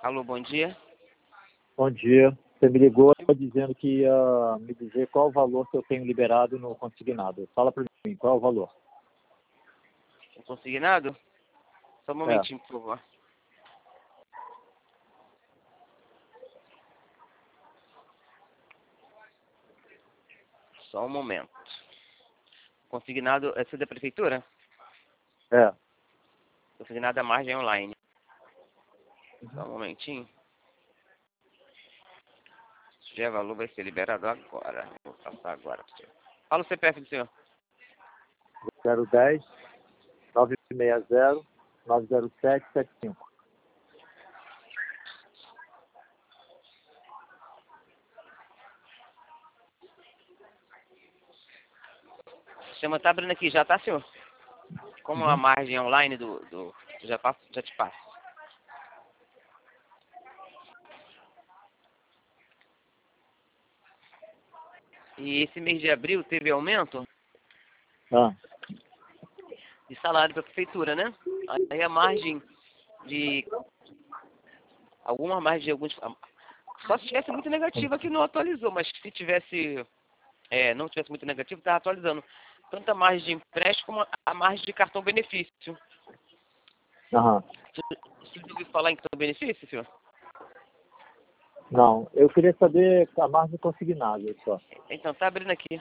Alô, bom dia. Bom dia. Você me ligou dizendo que ia me dizer qual o valor que eu tenho liberado no consignado. Fala para mim, qual é o valor? O consignado? Só um momentinho, por favor. Só um momento. Consignado é da prefeitura? É. Consignado à margem online. Só um momentinho. Se tiver valor, vai ser liberado agora. Vou passar agora para o senhor. Fala o CPF do senhor. 010 960 90775. O sistema tá abrindo aqui já, tá, senhor? Como a margem online já te passo. E esse mês de abril teve aumento de salário para a prefeitura, né? Aí a margem de... Alguma margem de alguns... Só se tivesse muito negativa que não atualizou, mas se tivesse... não tivesse muito negativo, estava atualizando. Tanto a margem de empréstimo como a margem de cartão benefício. Você ouviu falar em cartão benefício, senhor? Não, eu queria saber a margem consignada só. Então, tá abrindo aqui.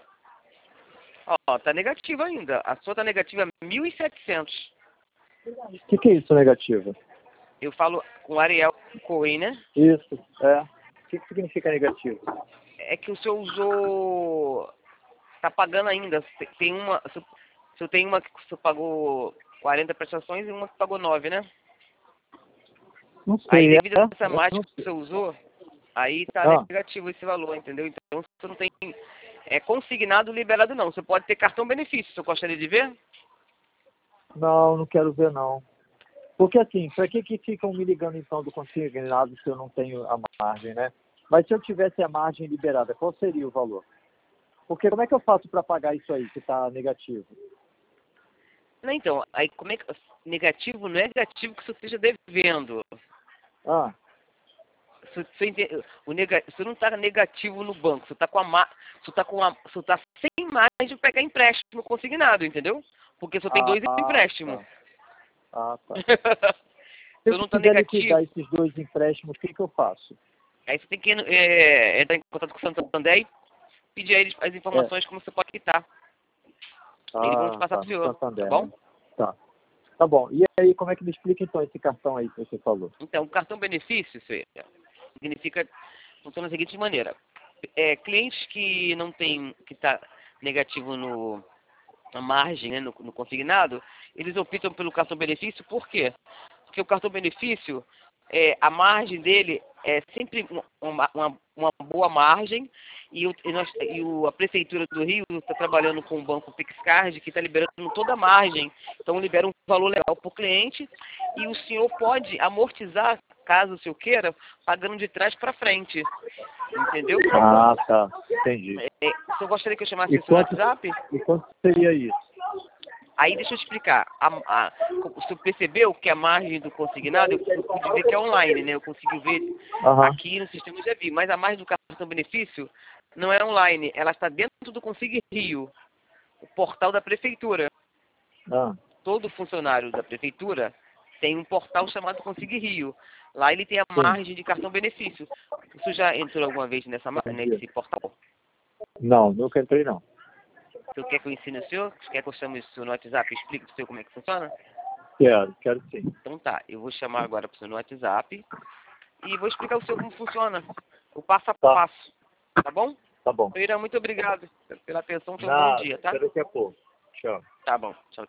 Ó, tá negativo ainda. A sua tá negativa 1.700. O que é isso negativo? Eu falo com Ariel Cohen, né? Isso, é. O que significa negativo? É que o senhor usou... Tá pagando ainda. Tem uma... Se eu tenho uma que você pagou 40 prestações e uma que pagou 9, né? Não sei. Aí, devido a essa margem que você usou, aí tá negativo esse valor, entendeu? Então, você não tem consignado liberado, não. Você pode ter cartão benefício. Você gostaria de ver? Não, não quero ver, não. Porque assim, para que ficam me ligando então do consignado se eu não tenho a margem, né? Mas se eu tivesse a margem liberada, qual seria o valor? Porque como é que eu faço para pagar isso aí que está negativo? Não, então, aí como é que... Negativo não é negativo que você esteja devendo. Você não está negativo no banco, você está você tá sem margem de pegar empréstimo consignado, entendeu? Porque você tem 2 empréstimos. Tá. Se Você eu não está quiser negativo. liquidar esses 2 empréstimos, o que eu faço? Aí você tem que entrar em contato com o Santander e pedir a eles as informações como você pode quitar. Eles vão te passar para o senhor, Santander, tá bom? Né? Tá bom. E aí, como é que me explica então esse cartão aí que você falou? Então, o cartão benefício, significa, funciona da seguinte maneira. Clientes que não tem, que está negativo na margem, né, no consignado, eles optam pelo cartão benefício, por quê? Porque o cartão benefício, a margem dele é sempre uma boa margem, a Prefeitura do Rio está trabalhando com o Banco PixCard, que está liberando toda a margem, então libera um valor legal para o cliente, e o senhor pode amortizar, caso o senhor queira, pagando de trás para frente, entendeu? Tá, entendi. O senhor gostaria que eu chamasse isso no WhatsApp? E quanto seria isso? Aí deixa eu explicar. O senhor percebeu que a margem do consignado, eu pude ver que é online, né? Eu consegui ver aqui no sistema, eu já vi. Mas a margem do cartão benefício não é online. Ela está dentro do Consig Rio, o portal da prefeitura. Todo funcionário da prefeitura tem um portal chamado Consig Rio. Lá ele tem a margem de cartão benefício. O senhor já entrou alguma vez nesse portal? Não, nunca entrei não. O senhor quer que eu ensine o senhor? Quer que eu chame o senhor no WhatsApp e explique para o senhor como é que funciona? Quero sim. Então tá, eu vou chamar agora para o senhor no WhatsApp e vou explicar ao senhor como funciona, o passo a passo, tá bom? Tá bom. Feira, muito obrigado pela atenção, tenha um bom dia, tá? Até daqui a pouco. Tchau. Tá bom, tchau.